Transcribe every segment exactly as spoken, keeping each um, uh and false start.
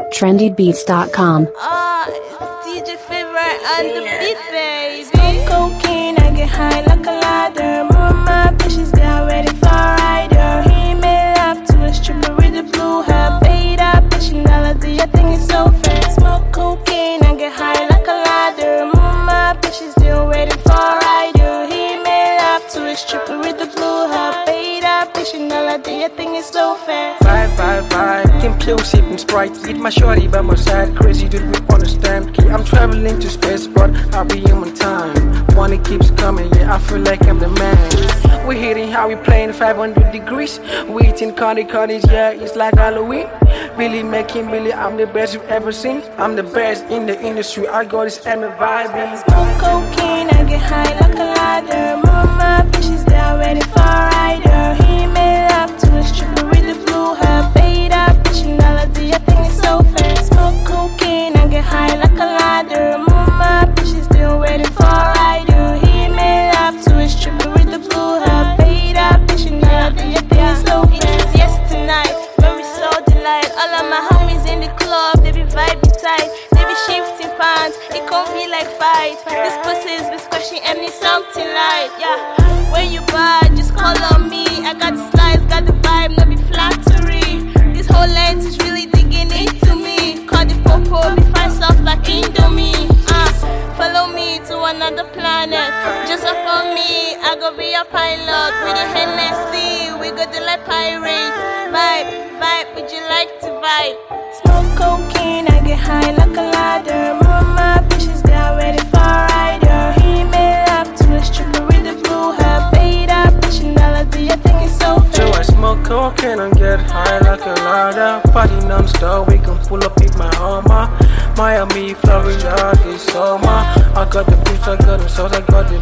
trendy beats dot com. Ah, it's D J Favorite on the beat, baby. Smoke cocaine, I get high like a ladder. More of my bitches, they are ready for a rider. He made love to a stripper with a blue hair. Paid up, bitch, and all I do, I think it's so fair. Smoke cocaine, I get high like a ladder. More of my bitches, they are ready for a rider. He made love to a stripper with a blue hair. Paid up, bitch, and all I do, I think it's so fair. Five, five, five, inclusive and Sprite. Eat my shorty by my side, crazy dude, we understand. Key, I'm traveling to space, but I'll be in my time. Money keeps coming, yeah, I feel like I'm the man. We're hitting how we playing five hundred degrees. We eating candy candies, yeah, it's like Halloween. Really making really, I'm the best you've ever seen. I'm the best in the industry, I got this M vibing. Smoke cocaine, I get high like a ladder. More of my bitches, they are ready for a rider. He made love to a stripper with a blue hair. Paid up, bitch, and all I do, I think it's so fair. Smoke cocaine, I get high like a ladder. More of my bitches, they are ready for a rider. He made love to a stripper with a blue hair. Paid up, bitch, and all I do, I think it's so fair. It was yes tonight, when we saw the light. All of my homies in the club, they be vibing tight. They be shifting pants, it can't be like fight. This pussy's be squashing and need something light, yeah. When you bad, just call on me. I got the slides, got the vibe, no be flattery. This whole lens is really digging into me. Call the popo, be fine soft like Indomie. Uh, follow me to another planet. Just up on me, I go be a pilot. With the Hennessy, we go do like pirates. Vibe, vibe, would you like to vibe? Smoke cocaine, I get high like a ladder. More of my bitches, they are ready for a rider. He made love to a stripper with a blue hair. Paid up, bitch, and all I do, I think it's so fair. So I smoke cocaine and get high like a ladder. Party non-stop, we can pull up in my Hummer. Miami, Florida, this summer. I got the beach, I got the sauce, I got the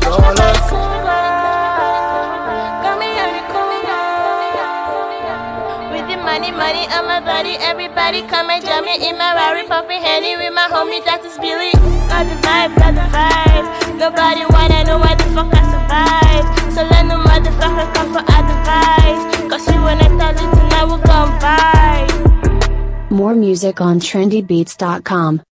dollar. Money, money on my body, everybody come and join me in my Rari, popping Henny with my homie, that is Billy. Got the vibe, got the vibe. Nobody wanna know why the fuck I survive. So let no motherfucker come for advice. Cause we wanna tell you tonight we're gon' vibe. More music on trendy beats dot com.